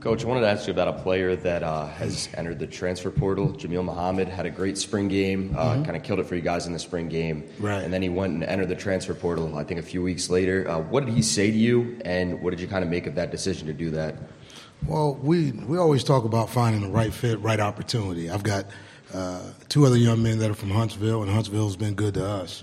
Coach, I wanted to ask you about a player that has entered the transfer portal. Jamil Muhammad had a great spring game, kind of killed it for you guys in the spring game. Right. And then he went and entered the transfer portal, I think, a few weeks later. What did he say to you, and what did you kind of make of that decision to do that? Well, we always talk about finding the right fit, right opportunity. I've got two other young men that are from Huntsville, and Huntsville's been good to us.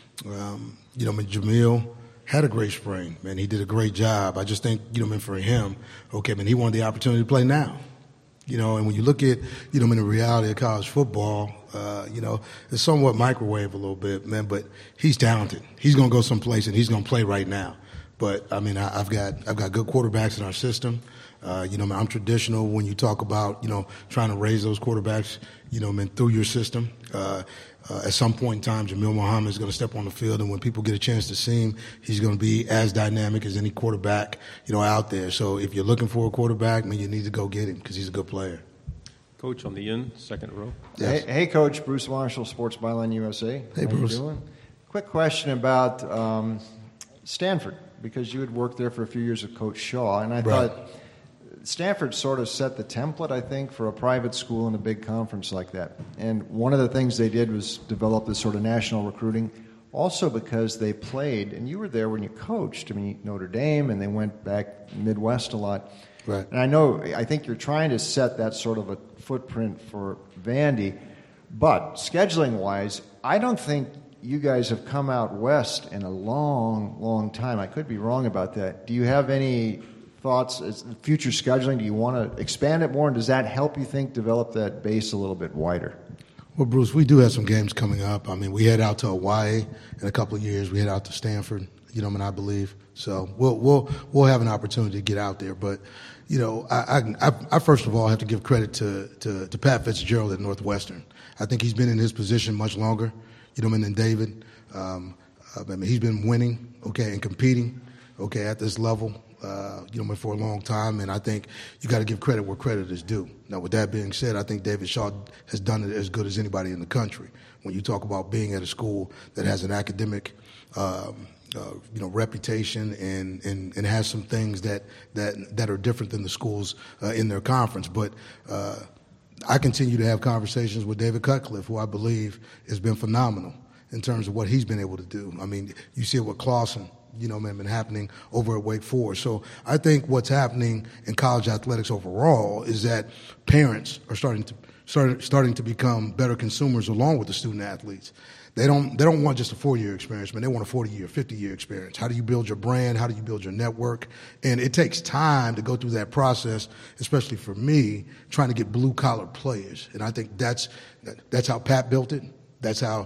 Jamil had a great spring, man. He did a great job. I just think, for him, he wanted the opportunity to play now. And when you look at, in the reality of college football, it's somewhat microwave a little bit, man, but he's talented. He's going to go someplace and he's going to play right now. But, I've got good quarterbacks in our system. I'm traditional when you talk about, trying to raise those quarterbacks, through your system. At some point in time, Jamil Muhammad is going to step on the field, and when people get a chance to see him, he's going to be as dynamic as any quarterback, out there. So if you're looking for a quarterback, you need to go get him because he's a good player. Coach on the end, second row. Yes. Hey, Coach. Bruce Marshall, Sports Byline USA. Hey, Bruce. How you doing? Quick question about Stanford, because you had worked there for a few years with Coach Shaw, and I thought Stanford sort of set the template, I think, for a private school in a big conference like that. And one of the things they did was develop this sort of national recruiting, also because they played, and you were there when you coached, Notre Dame, and they went back Midwest a lot. Right. And I think you're trying to set that sort of a footprint for Vandy, but scheduling-wise, I don't think you guys have come out west in a long, long time. I could be wrong about that. Do you have any thoughts as future scheduling? Do you want to expand it more, and does that help you think develop that base a little bit wider? Well, Bruce, we do have some games coming up. We head out to Hawaii in a couple of years. We head out to Stanford, I believe. So we'll have an opportunity to get out there. But I first of all have to give credit to Pat Fitzgerald at Northwestern. I think he's been in his position much longer, than David. He's been winning, and competing, at this level. For a long time, and I think you got to give credit where credit is due. Now, with that being said, I think David Shaw has done it as good as anybody in the country. When you talk about being at a school that has an academic, reputation and has some things that are different than the schools in their conference, but. I continue to have conversations with David Cutcliffe, who I believe has been phenomenal in terms of what he's been able to do. You see it with Clausen. Been happening over at Wake Forest. So I think what's happening in college athletics overall is that parents are starting to become better consumers along with the student athletes. They don't want just a 4-year experience, man. They want a 40-year, 50-year experience. How do you build your brand? How do you build your network? And it takes time to go through that process, especially for me, trying to get blue-collar players. And I think that's how Pat built it. That's how,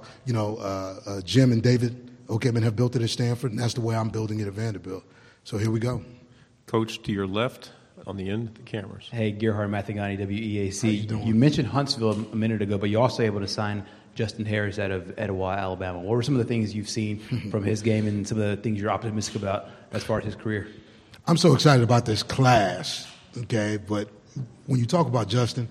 Jim and David have built it at Stanford, and that's the way I'm building it at Vanderbilt. So here we go. Coach, to your left on the end of the cameras. Hey, Gerhard Mathagani, WEAC. You mentioned Huntsville a minute ago, but you're also able to sign Justin Harris out of Etowah, Alabama. What were some of the things you've seen from his game and some of the things you're optimistic about as far as his career? I'm so excited about this class, but when you talk about Justin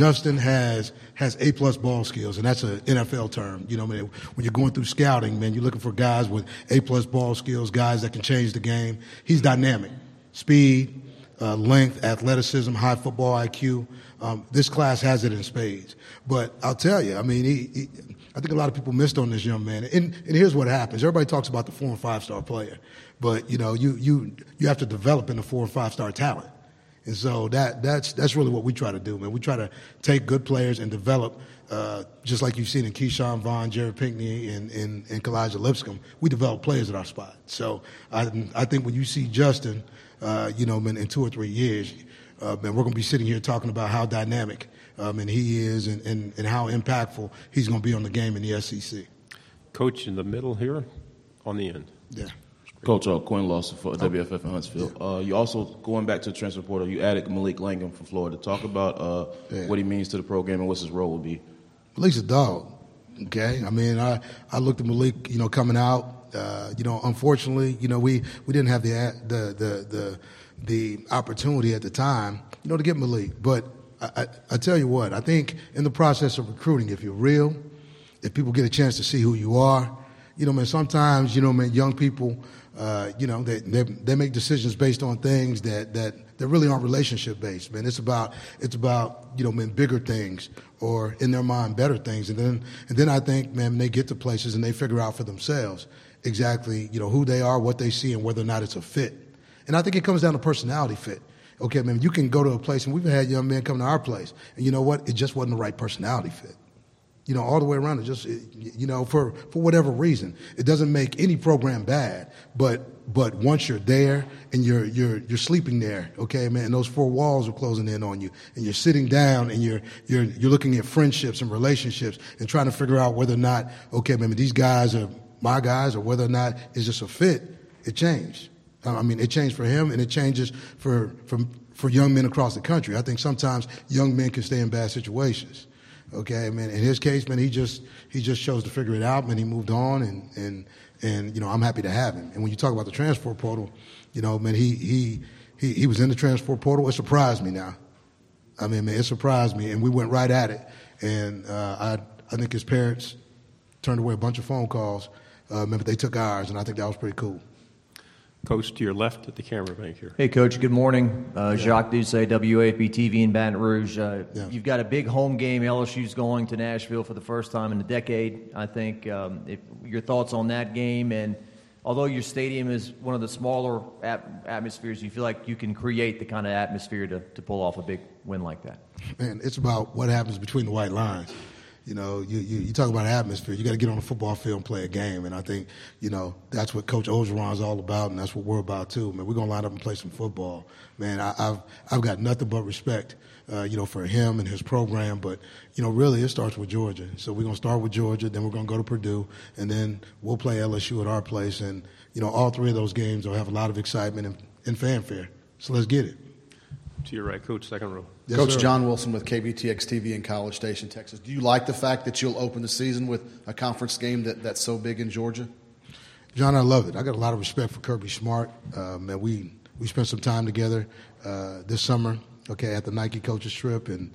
has A+ ball skills, and that's an NFL term. When you're going through scouting, man, you're looking for guys with A+ ball skills, guys that can change the game. He's dynamic, speed, length, athleticism, high football IQ. This class has it in spades. But I'll tell you, I think a lot of people missed on this young man. And here's what happens: everybody talks about the 4- and 5-star player, but you have to develop in the 4- and 5-star talent. And so that's really what we try to do, man. We try to take good players and develop, just like you've seen in Keyshawn Vaughn, Jared Pinkney, and Kalijah Lipscomb. We develop players at our spot. So I think when you see Justin, in 2 or 3 years, man, we're going to be sitting here talking about how dynamic and he is and how impactful he's going to be on the game in the SEC. Coach in the middle here on the end. Yeah. Coach Quinn Lawson for WFF in Huntsville. Yeah. You also, going back to the transfer portal, you added Malik Langham from Florida. Talk about what he means to the program and what his role will be. Malik's a dog, okay? I looked at Malik, coming out. Unfortunately, we didn't have the opportunity at the time, to get Malik. But I tell you what, I think in the process of recruiting, if you're real, if people get a chance to see who you are, sometimes, young people, they make decisions based on things that that really aren't relationship based, man. It's about man, bigger things, or in their mind better things, and then I think, man, when they get to places and they figure out for themselves exactly who they are, what they see, and whether or not it's a fit. And I think it comes down to personality fit. Okay, man, you can go to a place, and we've had young men come to our place, and you know what? It just wasn't the right personality fit. All the way around, it just, for whatever reason. It doesn't make any program bad, but once you're there and you're sleeping there, okay, man, and those four walls are closing in on you, and you're sitting down and you're looking at friendships and relationships and trying to figure out whether or not, okay, man, these guys are my guys, or whether or not it's just a fit, it changed. I mean, it changed for him, and it changes for young men across the country. I think sometimes young men can stay in bad situations. Okay, man. In his case, man, he just chose to figure it out, man. He moved on, and I'm happy to have him. And when you talk about the transfer portal, man, he was in the transfer portal. It surprised me now. I mean, man, it surprised me, and we went right at it. And I think his parents turned away a bunch of phone calls. But they took ours, and I think that was pretty cool. Coach, to your left at the camera bank here. Hey, Coach. Good morning. Jacques Doucet, WAFB TV in Baton Rouge. You've got a big home game. LSU's going to Nashville for the first time in a decade, I think. Your thoughts on that game, and although your stadium is one of the smaller atmospheres, you feel like you can create the kind of atmosphere to pull off a big win like that? Man, it's about what happens between the white lines. You talk about atmosphere. You got to get on the football field and play a game, and I think that's what Coach Orgeron's all about, and that's what we're about too. Man, we're gonna line up and play some football. Man, I've got nothing but respect, for him and his program. But really, it starts with Georgia. So we're gonna start with Georgia, then we're gonna go to Purdue, and then we'll play LSU at our place. And all three of those games will have a lot of excitement and fanfare. So let's get it. To your right, Coach, second row. Yes, Coach sir. John Wilson with KBTX-TV in College Station, Texas. Do you like the fact that you'll open the season with a conference game that's so big in Georgia? John, I love it. I got a lot of respect for Kirby Smart. Man, we spent some time together this summer, okay, at the Nike coaches trip, and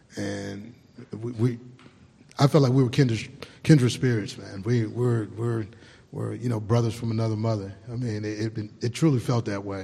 I felt like we were kindred spirits, man. We're brothers from another mother. I mean, it truly felt that way.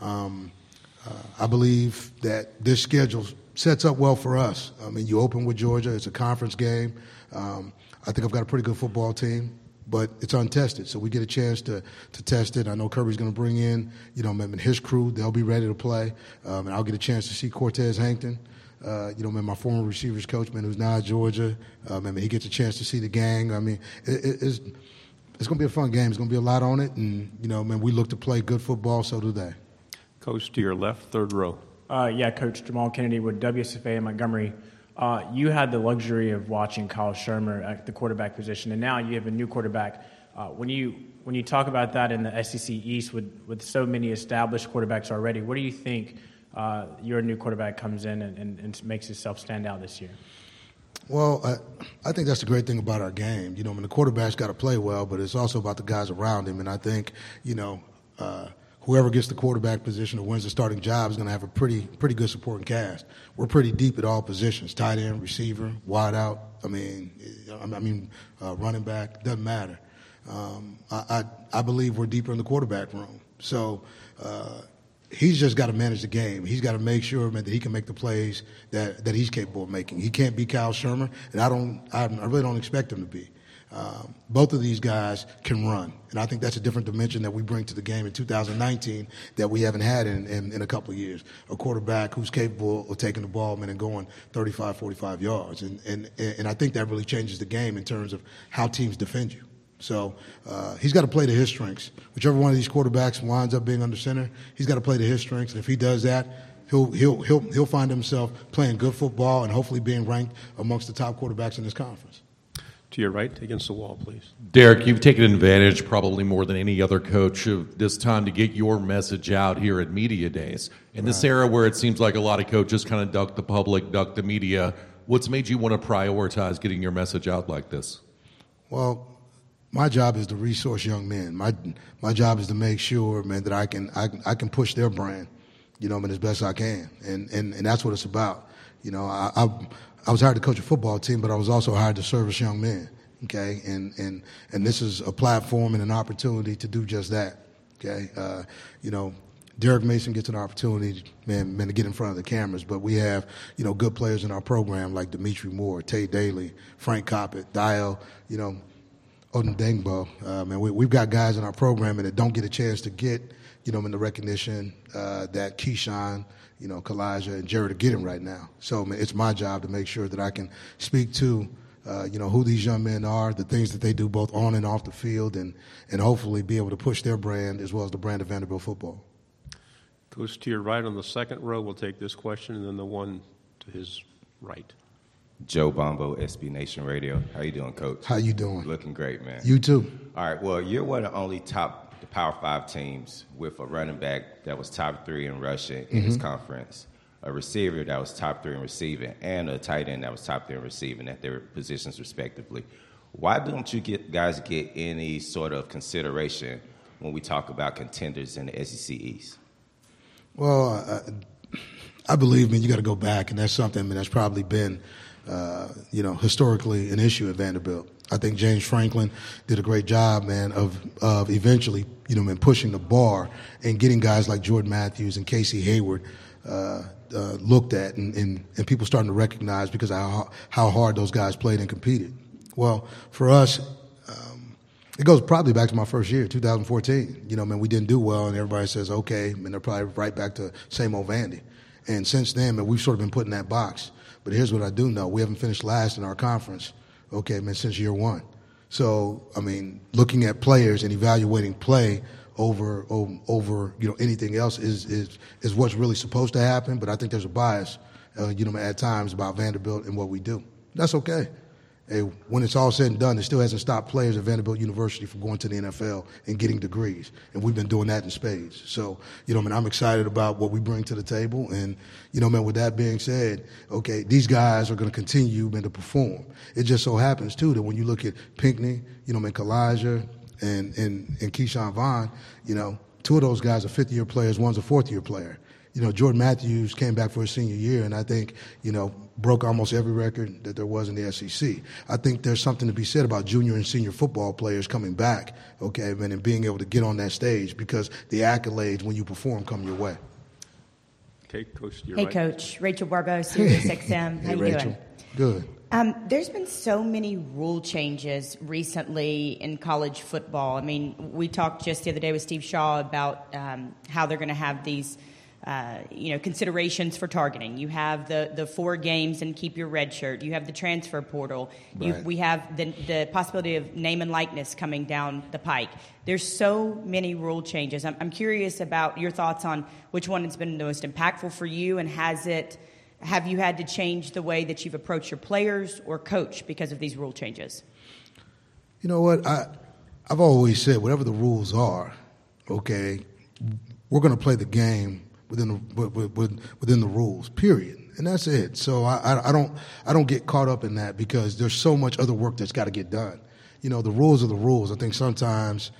I believe that this schedule sets up well for us. I mean, you open with Georgia. It's a conference game. I think I've got a pretty good football team, but it's untested, so we get a chance to test it. I know Kirby's going to bring in, his crew. They'll be ready to play, and I'll get a chance to see Cortez Hankton, my former receivers coach, man, who's now at Georgia. He gets a chance to see the gang. I mean, it's going to be a fun game. There's going to be a lot on it, and, we look to play good football, so do they. Coach, to your left, third row. Coach Jamal Kennedy with WSFA in Montgomery. You had the luxury of watching Kyle Shurmur at the quarterback position, and now you have a new quarterback. When you talk about that in the SEC East with so many established quarterbacks already, what do you think your new quarterback comes in and makes himself stand out this year? Well, I think that's the great thing about our game. The quarterback's got to play well, but it's also about the guys around him, and I think, whoever gets the quarterback position or wins the starting job is going to have a pretty good supporting cast. We're pretty deep at all positions: tight end, receiver, wide out. Running back, doesn't matter. I believe we're deeper in the quarterback room. So he's just got to manage the game. He's got to make sure, man, that he can make the plays that he's capable of making. He can't be Kyle Shurmur, and I really don't expect him to be. Both of these guys can run, and I think that's a different dimension that we bring to the game in 2019 that we haven't had in a couple of years. A quarterback who's capable of taking the ball, man, and going 35, 45 yards, and I think that really changes the game in terms of how teams defend you. So he's got to play to his strengths. Whichever one of these quarterbacks winds up being under center, he's got to play to his strengths, and if he does that, he'll find himself playing good football and hopefully being ranked amongst the top quarterbacks in this conference. To your right, against the wall, please. Derek, you've taken advantage probably more than any other coach of this time to get your message out here at Media Days. In this era where it seems like a lot of coaches kind of duck the public, duck the media, what's made you want to prioritize getting your message out like this? Well, my job is to resource young men. My job is to make sure, man, that I can push their brand, as best I can, and that's what it's about. I was hired to coach a football team, but I was also hired to service young men, okay? And this is a platform and an opportunity to do just that, okay? Derek Mason gets an opportunity, man, to get in front of the cameras. But we have, good players in our program like Dimitri Moore, Tate Daly, Frank Coppett, Dio, Odin Dengbo. Man, we've got guys in our program that don't get a chance to get, in the recognition that Keyshawn, Kalijah, and Jared are getting right now. So, man, it's my job to make sure that I can speak to, who these young men are, the things that they do both on and off the field, and hopefully be able to push their brand as well as the brand of Vanderbilt football. Coach, to your right on the second row, we'll take this question, and then the one to his right. Joe Bombo, SB Nation Radio. How you doing, Coach? How you doing? Looking great, man. You too. All right, well, you're one of the only the Power 5 teams with a running back that was top 3 in rushing in his conference, a receiver that was top 3 in receiving, and a tight end that was top 3 in receiving at their positions respectively. Why don't you guys get any sort of consideration when we talk about contenders in the SEC East? Well, I believe, man, you got to go back, and that's something that's probably been, historically an issue at Vanderbilt. I think James Franklin did a great job, man, of eventually, pushing the bar and getting guys like Jordan Matthews and Casey Hayward looked at, and people starting to recognize because of how hard those guys played and competed. Well, for us, it goes probably back to my first year, 2014. We didn't do well, and everybody says, okay, and they're probably right back to same old Vandy. And since then, man, we've sort of been put in that box. But here's what I do know. We haven't finished last in our conference, okay, man, since year one. So, looking at players and evaluating play over anything else is what's really supposed to happen. But I think there's a bias, at times about Vanderbilt and what we do. That's okay. Hey, when it's all said and done, it still hasn't stopped players at Vanderbilt University from going to the NFL and getting degrees. And we've been doing that in spades. So, I'm excited about what we bring to the table. And, with that being said, okay, these guys are going to continue, to perform. It just so happens, too, that when you look at Pinckney, Kalijah and Keyshawn Vaughn, two of those guys are fifth-year players, one's a fourth-year player. Jordan Matthews came back for his senior year, and I think, broke almost every record that there was in the SEC. I think there's something to be said about junior and senior football players coming back, okay, man, and being able to get on that stage because the accolades when you perform come your way. Okay, Coach, you're Hey, right. Coach. Rachel Barbeau, Sirius XM. How you Rachel. doing? Good. There's been so many rule changes recently in college football. We talked just the other day with Steve Shaw about how they're going to have these considerations for targeting. You have the 4 games and keep your red shirt. You have the transfer portal. Right. We have the possibility of name and likeness coming down the pike. There's so many rule changes. I'm curious about your thoughts on which one has been the most impactful for you, and have you had to change the way that you've approached your players or coach because of these rule changes? You know what? I've always said whatever the rules are, okay, we're going to play the game within the rules, period, and that's it. So I don't get caught up in that because there's so much other work that's got to get done. The rules are the rules. I think sometimes,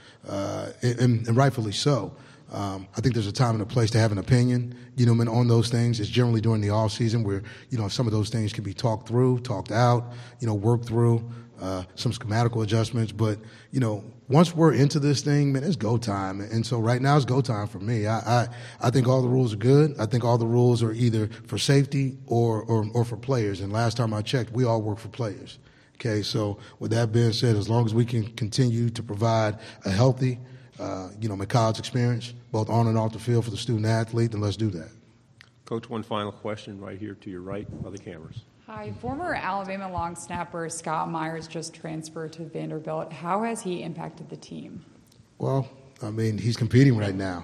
and rightfully so. I think there's a time and a place to have an opinion, on those things. It's generally during the off season where, some of those things can be talked through, talked out, worked through, some schematical adjustments. But, once we're into this thing, man, it's go time. And so right now it's go time for me. I think all the rules are good. I think all the rules are either for safety or for players. And last time I checked, we all work for players. Okay, so with that being said, as long as we can continue to provide a healthy, college experience, both on and off the field for the student athlete, then let's do that. Coach, one final question right here to your right by the cameras. Hi, former Alabama long snapper Scott Myers just transferred to Vanderbilt. How has he impacted the team? Well, he's competing right now.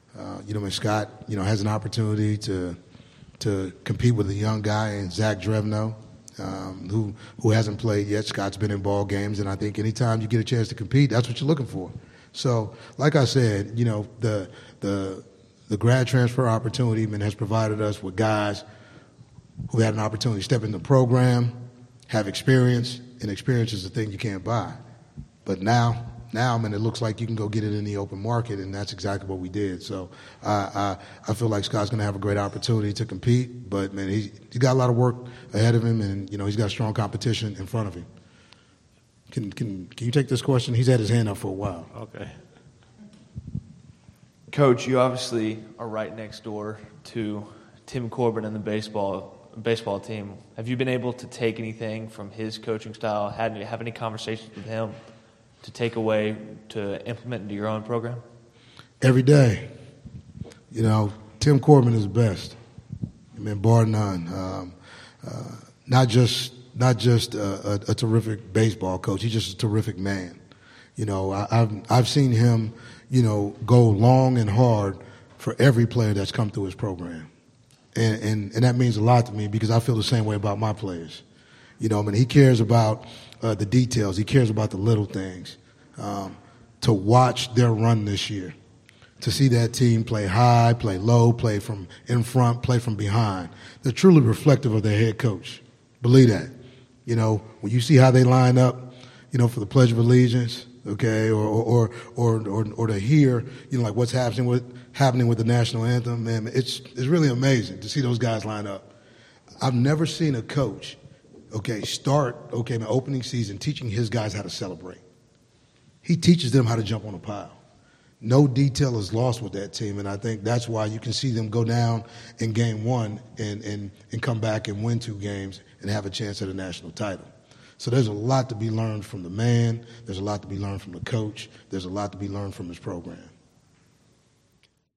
Scott, has an opportunity to compete with a young guy in Zach Drevno, who hasn't played yet. Scott's been in ball games, and I think anytime you get a chance to compete, that's what you're looking for. So, like I said, the grad transfer opportunity has provided us with guys who had an opportunity to step in the program, have experience, and experience is the thing you can't buy. But now, it looks like you can go get it in the open market, and that's exactly what we did. So I feel like Scott's going to have a great opportunity to compete, but, man, he's got a lot of work ahead of him, and, he's got strong competition in front of him. Can you take this question? He's had his hand up for a while. Okay. Coach, you obviously are right next door to Tim Corbin and the baseball team. Have you been able to take anything from his coaching style? Have any conversations with him to take away to implement into your own program? Every day. You know, Tim Corbin is the best. I mean, bar none. Not just a terrific baseball coach. He's just a terrific man. You know, I've seen him, you know, go long and hard for every player that's come through his program. And that means a lot to me because I feel the same way about my players. You know, I mean, he cares about the details. He cares about the little things. To watch their run this year, to see that team play high, play low, play from in front, play from behind, they're truly reflective of their head coach. Believe that. You know, when you see how they line up, you know, for the Pledge of Allegiance, okay, or to hear, you know, like what's happening with the national anthem, man, it's really amazing to see those guys line up. I've never seen a coach, start in the opening season teaching his guys how to celebrate. He teaches them how to jump on a pile. No detail is lost with that team, and I think that's why you can see them go down in game one and come back and win 2 games and have a chance at a national title. So there's a lot to be learned from the man. There's a lot to be learned from the coach. There's a lot to be learned from his program.